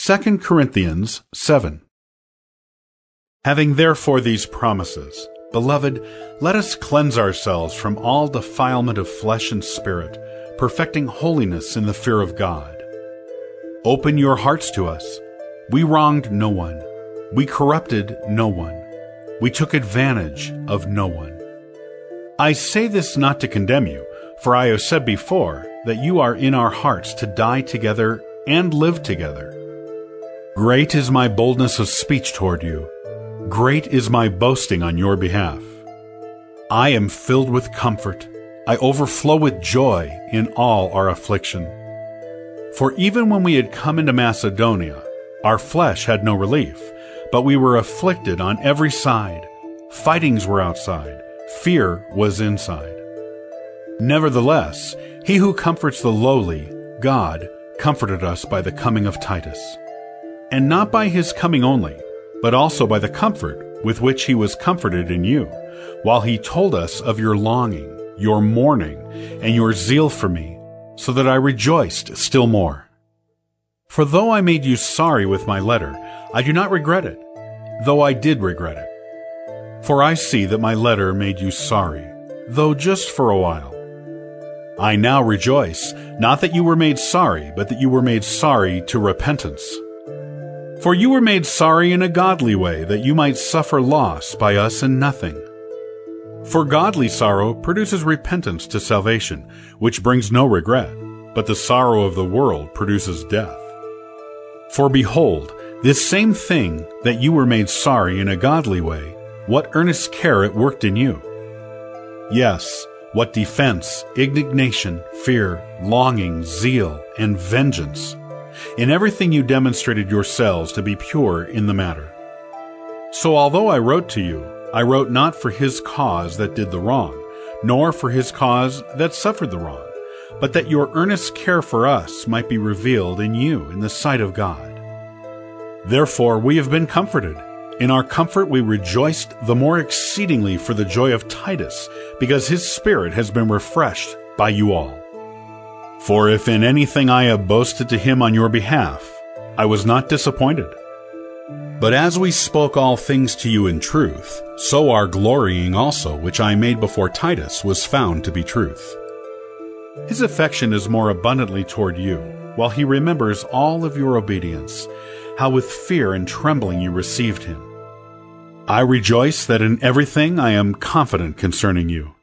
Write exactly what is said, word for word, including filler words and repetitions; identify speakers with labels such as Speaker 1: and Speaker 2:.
Speaker 1: Second Corinthians seven. Having therefore these promises, beloved, let us cleanse ourselves from all defilement of flesh and spirit, perfecting holiness in the fear of God. Open your hearts to us. We wronged no one. We corrupted no one. We took advantage of no one. I say this not to condemn you, for I have said before that you are in our hearts to die together and live together. Great is my boldness of speech toward you. Great is my boasting on your behalf. I am filled with comfort. I overflow with joy in all our affliction. For even when we had come into Macedonia, our flesh had no relief, but we were afflicted on every side. Fightings were outside. Fear was inside. Nevertheless, he who comforts the lowly, God, comforted us by the coming of Titus. And not by his coming only, but also by the comfort with which he was comforted in you, while he told us of your longing, your mourning, and your zeal for me, so that I rejoiced still more. For though I made you sorry with my letter, I do not regret it, though I did regret it. For I see that my letter made you sorry, though just for a while. I now rejoice, not that you were made sorry, but that you were made sorry to repentance. For you were made sorry in a godly way, that you might suffer loss by us in nothing. For godly sorrow produces repentance to salvation, which brings no regret, but the sorrow of the world produces death. For behold, this same thing that you were made sorry in a godly way, what earnest care it worked in you. Yes, what defense, indignation, fear, longing, zeal, and vengeance. In everything you demonstrated yourselves to be pure in the matter. So although I wrote to you, I wrote not for his cause that did the wrong, nor for his cause that suffered the wrong, but that your earnest care for us might be revealed in you in the sight of God. Therefore we have been comforted. In our comfort we rejoiced the more exceedingly for the joy of Titus, because his spirit has been refreshed by you all. For if in anything I have boasted to him on your behalf, I was not disappointed. But as we spoke all things to you in truth, so our glorying also, which I made before Titus, was found to be truth. His affection is more abundantly toward you, while he remembers all of your obedience, how with fear and trembling you received him. I rejoice that in everything I am confident concerning you.